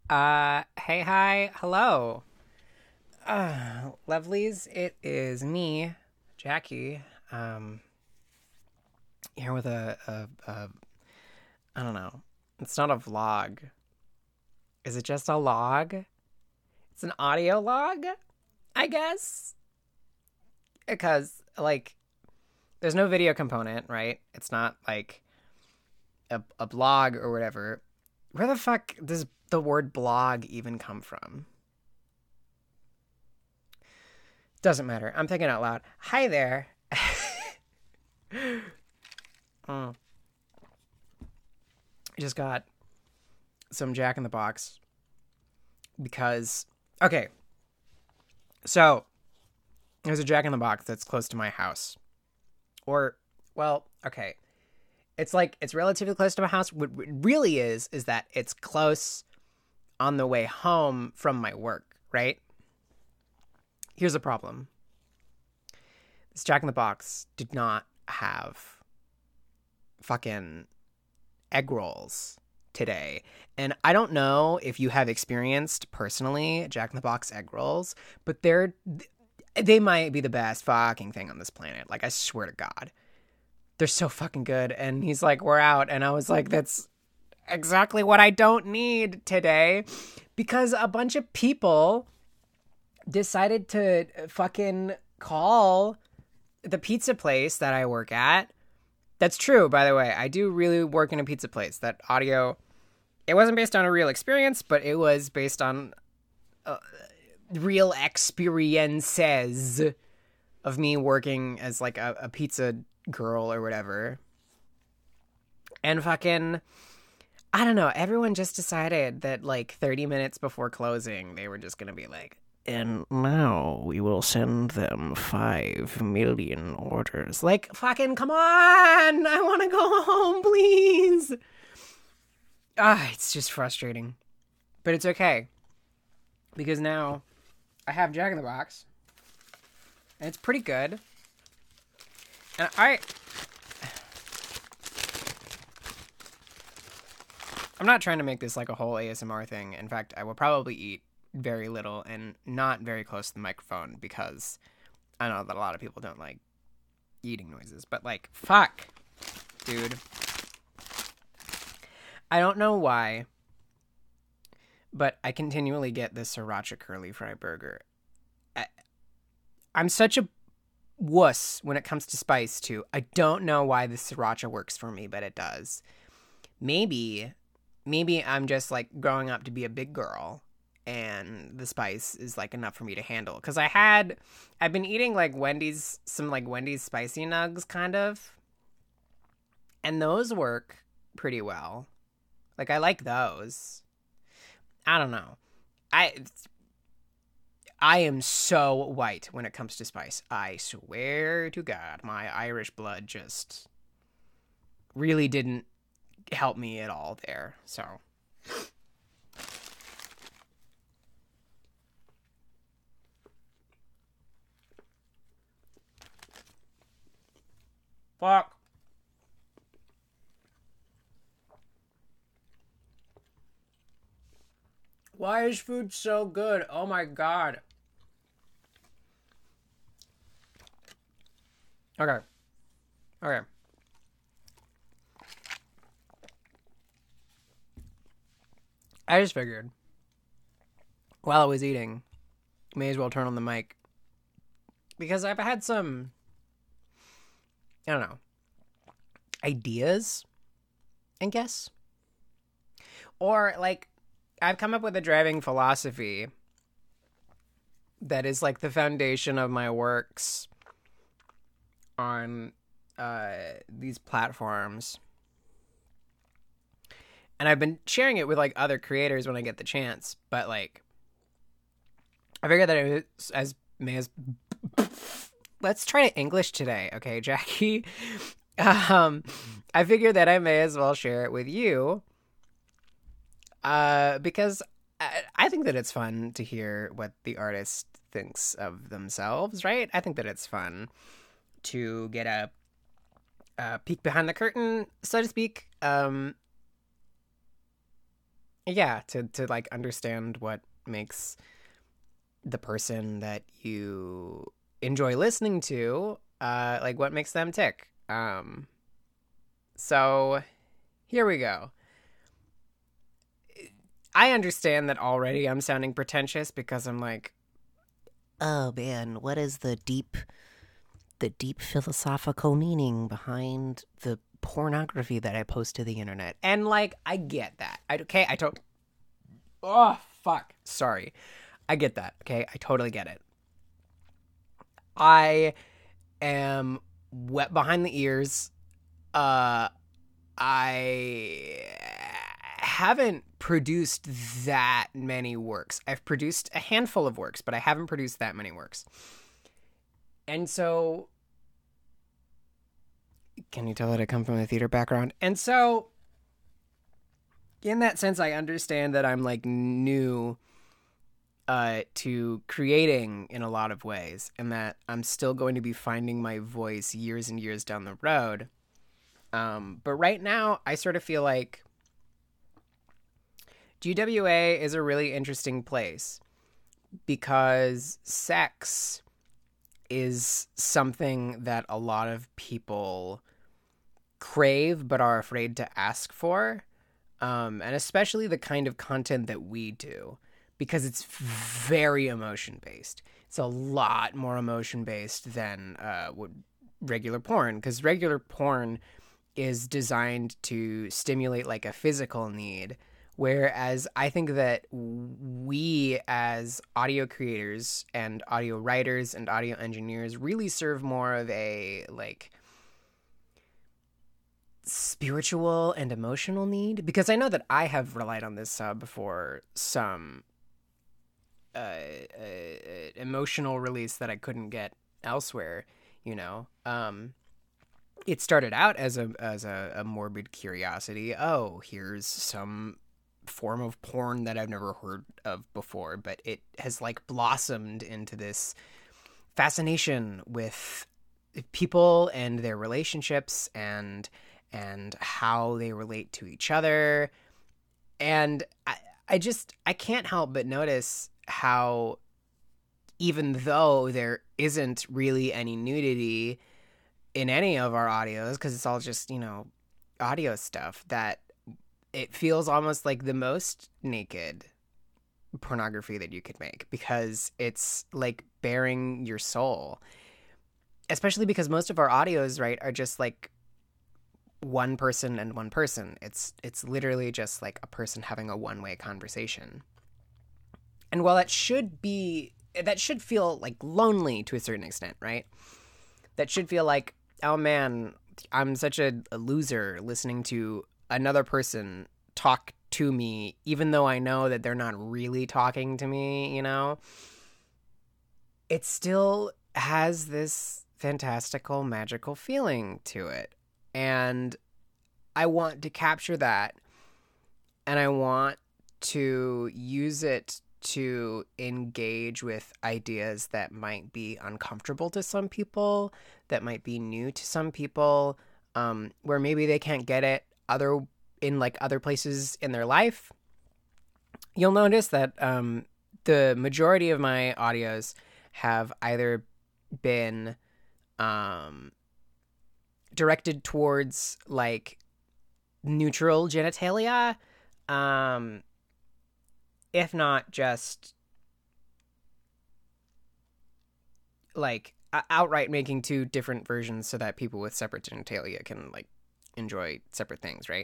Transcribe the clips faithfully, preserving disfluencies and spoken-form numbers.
Uh, hey, hi, hello. Uh, lovelies, it is me, Jackie. Um, here with a, a, a, I don't know. It's not a vlog. Is it just a log? It's an audio log, I guess. Because, like, there's no video component, right? It's not like a, a blog or whatever. Where the fuck does the word blog even come from? Doesn't matter. I'm thinking out loud. Hi there. Oh, I just got some Jack in the Box because okay, so there's a Jack in the Box that's close to my house, or well, okay, it's like it's relatively close to my house. What it really is is that it's close on the way home from my work. Right? Here's the problem: this Jack in the Box did not have fucking egg rolls today. And I don't know if you have experienced personally Jack in the Box egg rolls, but they're they might be the best fucking thing on this planet. Like, I swear to God. They're so fucking good. And he's like, we're out. And I was like, that's exactly what I don't need today. Because a bunch of people decided to fucking call the pizza place that I work at. That's true, by the way. I do really work in a pizza place. That audio, it wasn't based on a real experience, but it was based on uh, real experiences of me working as like a, a pizza girl or whatever. And fucking, I don't know, everyone just decided that like thirty minutes before closing, they were just going to be like, and now we will send them five million orders. Like, fucking come on! I want to go home, please! Ah, it's just frustrating. But it's okay. Because now I have Jack in the Box. And it's pretty good. And I... I'm not trying to make this like a whole A S M R thing. In fact, I will probably eat very little and not very close to the microphone because I know that a lot of people don't like eating noises, but like, fuck, dude. I don't know why, but I continually get this sriracha curly fry burger. I, I'm such a wuss when it comes to spice too. I don't know why the sriracha works for me, but it does. Maybe, maybe I'm just like growing up to be a big girl and the spice is like enough for me to handle. Cause I had, I've been eating like Wendy's, some like Wendy's spicy nugs kind of. And those work pretty well. Like I like those. I don't know. I, I am so white when it comes to spice. I swear to God, my Irish blood just really didn't help me at all there. So. Fuck. Why is food so good? Oh my God. Okay. Okay. I just figured while I was eating, may as well turn on the mic because I've had some, I don't know, ideas, I guess. Or like, I've come up with a driving philosophy that is like the foundation of my works on uh, these platforms. And I've been sharing it with like other creators when I get the chance, but like, I figured that it was as may as let's try to English today, okay, Jackie? Um, I figured that I may as well share it with you, uh, because I, I think that it's fun to hear what the artist thinks of themselves, right? I think that it's fun to get a, a peek behind the curtain, so to speak. Um, Yeah, to to like understand what makes the person that you enjoy listening to, uh, like what makes them tick. Um, so here we go. I understand that already I'm sounding pretentious because I'm like, oh man, what is the deep, the deep philosophical meaning behind the pornography that I post to the internet? And like, I get that. I okay, I don't. Oh fuck, sorry. I get that. Okay, I totally get it. I am wet behind the ears. Uh, I haven't produced that many works. I've produced a handful of works, but I haven't produced that many works. And so, can you tell that I come from a theater background? And so, in that sense, I understand that I'm like new uh, to creating in a lot of ways, and that I'm still going to be finding my voice years and years down the road. Um, but right now, I sort of feel like G W A is a really interesting place because sex is something that a lot of people crave but are afraid to ask for, um, and especially the kind of content that we do, because it's very emotion-based. It's a lot more emotion-based than uh, what regular porn, because regular porn is designed to stimulate like a physical need, whereas I think that we as audio creators and audio writers and audio engineers really serve more of a like spiritual and emotional need, because I know that I have relied on this sub for some uh, uh, emotional release that I couldn't get elsewhere, you know. Um, it started out as a as a, a morbid curiosity. Oh, here's some form of porn that I've never heard of before, but it has like blossomed into this fascination with people and their relationships and and how they relate to each other. And I, I just I can't help but notice how, even though there isn't really any nudity in any of our audios, because it's all just, you know, audio stuff, that it feels almost like the most naked pornography that you could make, because it's like bearing your soul. Especially because most of our audios, right, are just like one person and one person. It's it's literally just like a person having a one-way conversation. And while that should be, that should feel like lonely to a certain extent, right? That should feel like, oh man, I'm such a, a loser listening to another person talk to me, even though I know that they're not really talking to me, you know? It still has this fantastical, magical feeling to it. And I want to capture that. And I want to use it to engage with ideas that might be uncomfortable to some people, that might be new to some people, um, where maybe they can't get it other in like other places in their life. You'll notice that um, the majority of my audios have either been um, directed towards like neutral genitalia, um, if not just like outright making two different versions so that people with separate genitalia can like enjoy separate things, right?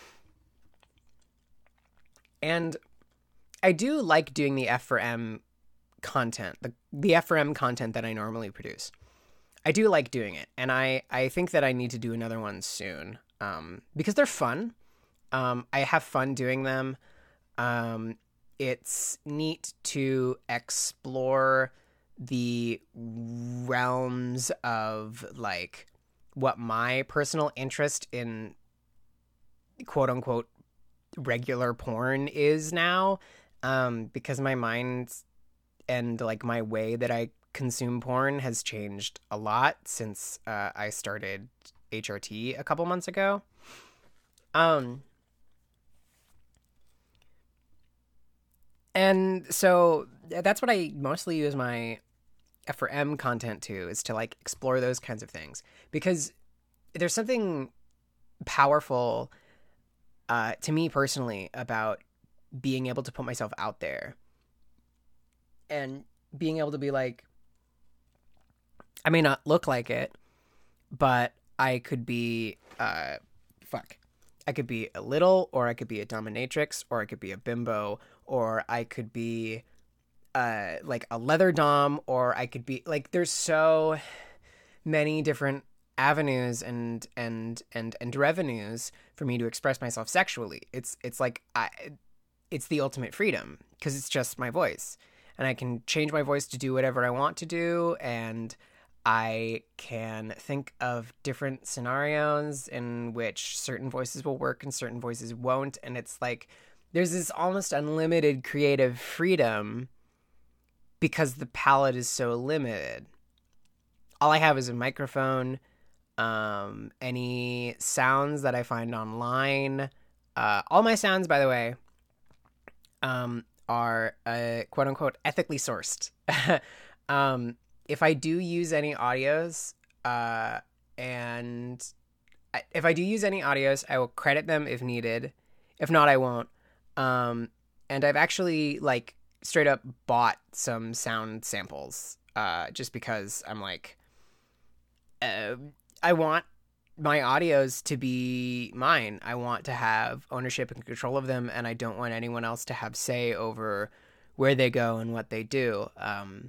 And I do like doing the F four M content, the, the F four M content that I normally produce. I do like doing it, and I, I think that I need to do another one soon, um, because they're fun. Um, I have fun doing them. Um, it's neat to explore the realms of like what my personal interest in quote unquote regular porn is now, um, because my mind and like my way that I consume porn has changed a lot since uh, I started H R T a couple months ago. Um, And so that's what I mostly use my F four M content to, is to like explore those kinds of things, because there's something powerful uh, to me personally about being able to put myself out there and being able to be like, I may not look like it, but I could be, uh, fuck, I could be a little, or I could be a dominatrix, or I could be a bimbo, or I could be, uh, like a leather dom, or I could be like, there's so many different avenues and, and, and, and revenues for me to express myself sexually. It's, it's like, I, it's the ultimate freedom, because it's just my voice, and I can change my voice to do whatever I want to do. And I can think of different scenarios in which certain voices will work and certain voices won't. And it's like, there's this almost unlimited creative freedom because the palette is so limited. All I have is a microphone, um, any sounds that I find online. Uh, all my sounds, by the way, um, are, uh, quote unquote, ethically sourced. um, If I do use any audios, uh, and I, if I do use any audios, I will credit them if needed. If not, I won't. Um, and I've actually like straight up bought some sound samples, uh, just because I'm like, uh, I want my audios to be mine. I want to have ownership and control of them, and I don't want anyone else to have say over where they go and what they do. Um,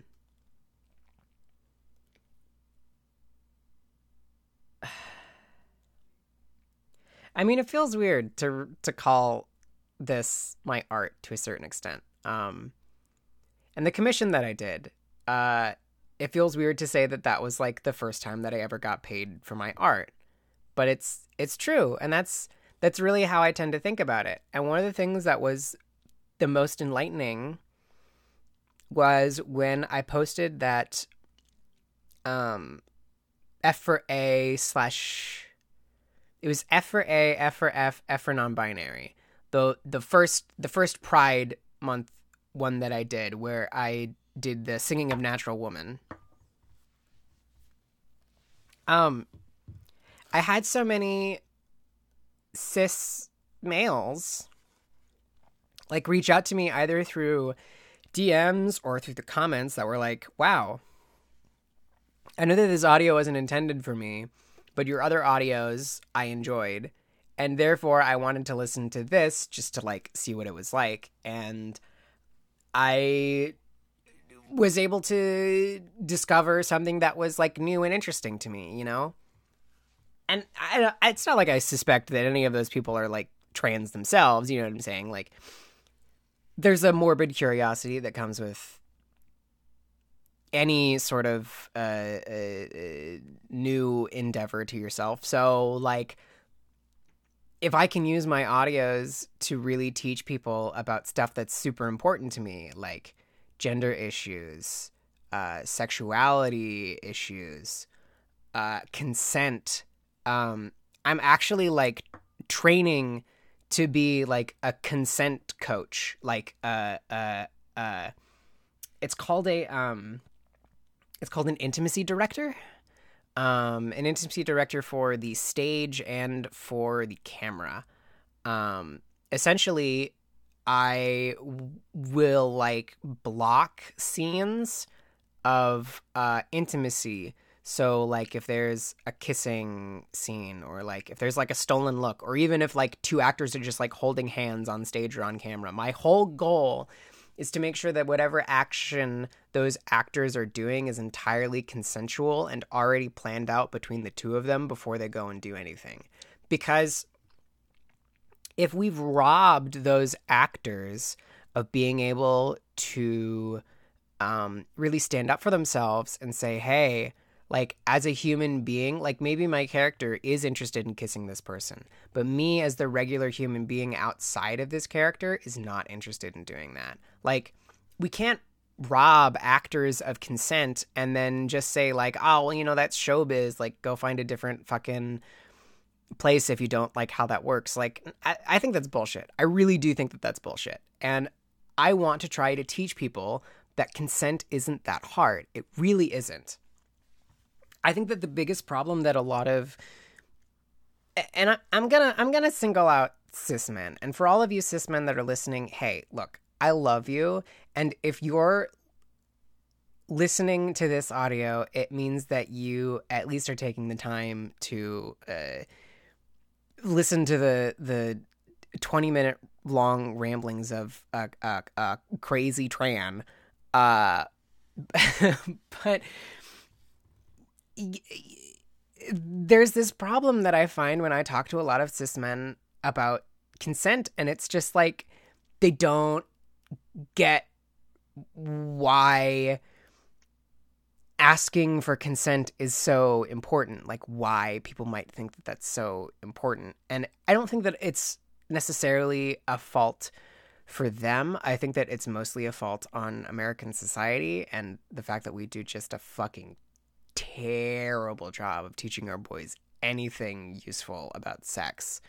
I mean, it feels weird to to call this my art to a certain extent. Um, and the commission that I did, uh, it feels weird to say that that was like the first time that I ever got paid for my art, but it's it's true, and that's that's really how I tend to think about it. And one of the things that was the most enlightening was when I posted that um, F for A slash. It was F for A, F for F, F for non-binary. The the first the first Pride Month one that I did, where I did the Singing of Natural Woman. Um, I had so many cis males like reach out to me either through D Ms or through the comments that were like, "Wow, I know that this audio wasn't intended for me, but your other audios I enjoyed, and therefore I wanted to listen to this just to like see what it was like." And I was able to discover something that was like new and interesting to me, you know? And I, it's not like I suspect that any of those people are like trans themselves, you know what I'm saying? Like, there's a morbid curiosity that comes with any sort of uh, uh, uh, new endeavor to yourself. So, like, if I can use my audios to really teach people about stuff that's super important to me, like gender issues, uh, sexuality issues, uh, consent, um, I'm actually, like, training to be, like, a consent coach. Like, uh, uh, uh, it's called a... Um, It's called an intimacy director. Um, an intimacy director for the stage and for the camera. Um, essentially, I w- will like block scenes of uh, intimacy. So like if there's a kissing scene, or like if there's like a stolen look, or even if like two actors are just like holding hands on stage or on camera, my whole goal is to make sure that whatever action those actors are doing is entirely consensual and already planned out between the two of them before they go and do anything. Because if we've robbed those actors of being able to um, really stand up for themselves and say, hey, like, as a human being, like, maybe my character is interested in kissing this person, but me as the regular human being outside of this character is not interested in doing that. Like, we can't rob actors of consent and then just say, like, oh, well, you know, that's showbiz. Like, go find a different fucking place if you don't like how that works. Like, I, I think that's bullshit. I really do think that that's bullshit. And I want to try to teach people that consent isn't that hard. It really isn't. I think that the biggest problem that a lot of, and I, I'm gonna I'm gonna single out cis men, and for all of you cis men that are listening, hey, look, I love you, and if you're listening to this audio, it means that you at least are taking the time to uh, listen to the the twenty minute long ramblings of a uh, uh, uh, crazy Tran. Uh, but y- there's this problem that I find when I talk to a lot of cis men about consent, and it's just like they don't get why asking for consent is so important, like why people might think that that's so important. And I don't think that it's necessarily a fault for them. I think that it's mostly a fault on American society and the fact that we do just a fucking terrible job of teaching our boys anything useful about sex.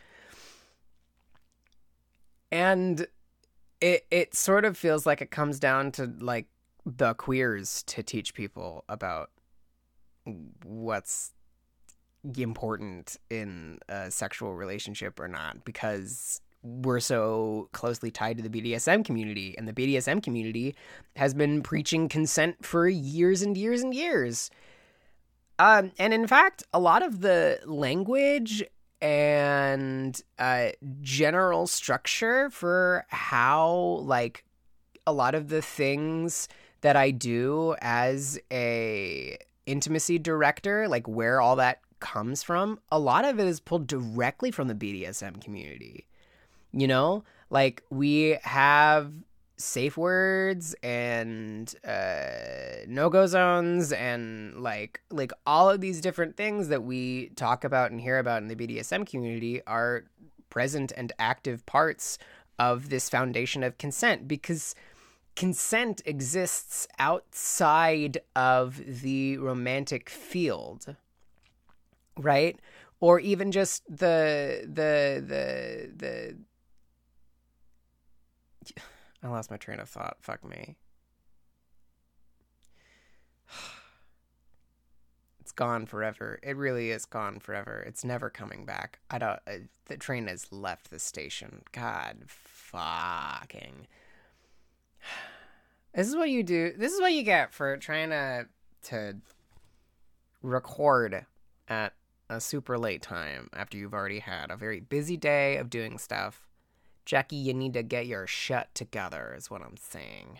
And it it sort of feels like it comes down to like the queers to teach people about what's important in a sexual relationship or not, because we're so closely tied to the B D S M community, and the B D S M community has been preaching consent for years and years and years. Um, and in fact, a lot of the language and uh, general structure for how, like, a lot of the things that I do as a intimacy director, like where all that comes from, a lot of it is pulled directly from the B D S M community. You know, like we have safe words and uh, no-go zones and like like all of these different things that we talk about and hear about in the B D S M community are present and active parts of this foundation of consent, because consent exists outside of the romantic field, right? Or even just the the the the I lost my train of thought. Fuck me. It's gone forever. It really is gone forever. It's never coming back. I don't. Uh, the train has left the station. God fucking. This is what you do. This is what you get for trying to to record at a super late time after you've already had a very busy day of doing stuff. Jackie, you need to get your shit together, is what I'm saying.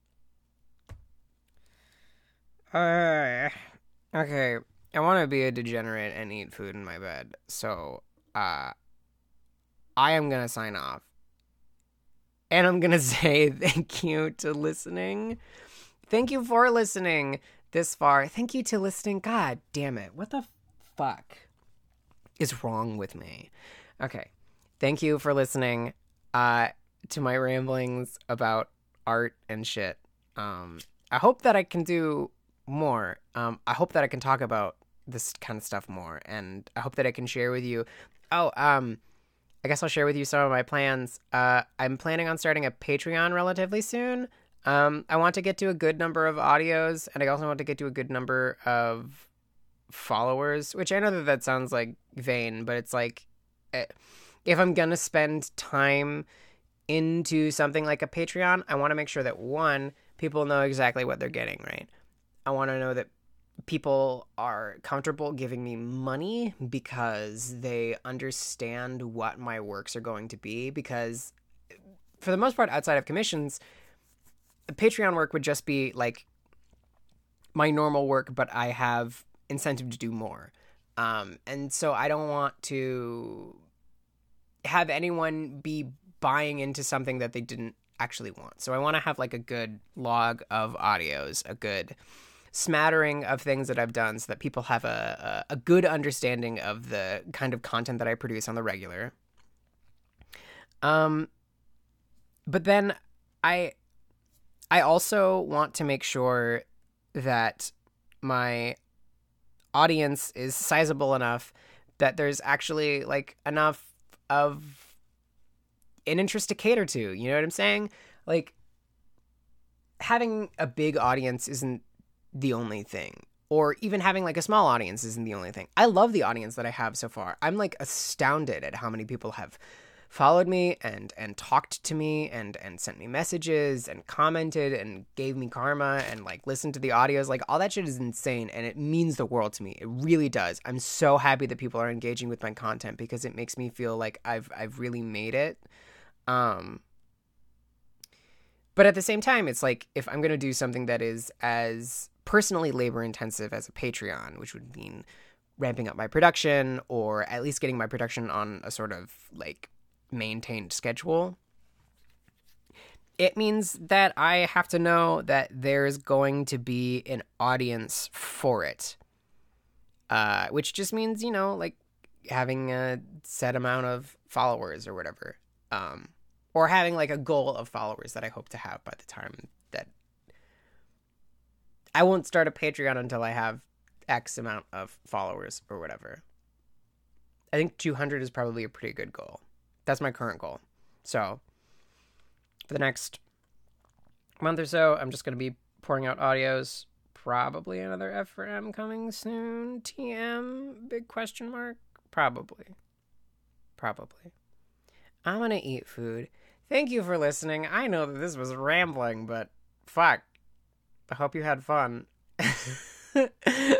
Uh, okay, I want to be a degenerate and eat food in my bed, so uh, I am going to sign off. And I'm going to say thank you to listening. Thank you for listening this far. Thank you to listening. God damn it. What the fuck is wrong with me? Okay. Thank you for listening uh, to my ramblings about art and shit. Um, I hope that I can do more. Um, I hope that I can talk about this kind of stuff more. And I hope that I can share with you. Oh, um... I guess I'll share with you some of my plans. Uh, I'm planning on starting a Patreon relatively soon. Um, I want to get to a good number of audios, and I also want to get to a good number of followers, which I know that that sounds like vain, but it's like, if I'm going to spend time into something like a Patreon, I want to make sure that, one, people know exactly what they're getting, right? I want to know that people are comfortable giving me money because they understand what my works are going to be, because for the most part, outside of commissions, Patreon work would just be like my normal work, but I have incentive to do more. Um, and so I don't want to have anyone be buying into something that they didn't actually want. So I want to have like a good log of audios, a good smattering of things that I've done, so that people have a, a, a good understanding of the kind of content that I produce on the regular. Um, but then I, I also want to make sure that my audience is sizable enough that there's actually like enough of an interest to cater to, you know what I'm saying? Like, having a big audience isn't the only thing. Or even having like a small audience isn't the only thing. I love the audience that I have so far. I'm like astounded at how many people have followed me and and talked to me and and sent me messages and commented and gave me karma and like listened to the audios. Like all that shit is insane and it means the world to me. It really does. I'm so happy that people are engaging with my content because it makes me feel like I've I've really made it. Um But at the same time, it's like if I'm going to do something that is as personally labor intensive as a Patreon, which would mean ramping up my production or at least getting my production on a sort of like maintained schedule, it means that I have to know that there's going to be an audience for it. Uh, which just means, you know, like having a set amount of followers or whatever. Um, or having like a goal of followers that I hope to have by the time that I won't start a Patreon until I have X amount of followers or whatever. I think two hundred is probably a pretty good goal. That's my current goal. So for the next month or so, I'm just going to be pouring out audios. Probably another F four M coming soon. T M, big question mark. Probably. Probably. I'm going to eat food. Thank you for listening. I know that this was rambling, but fuck. I hope you had fun.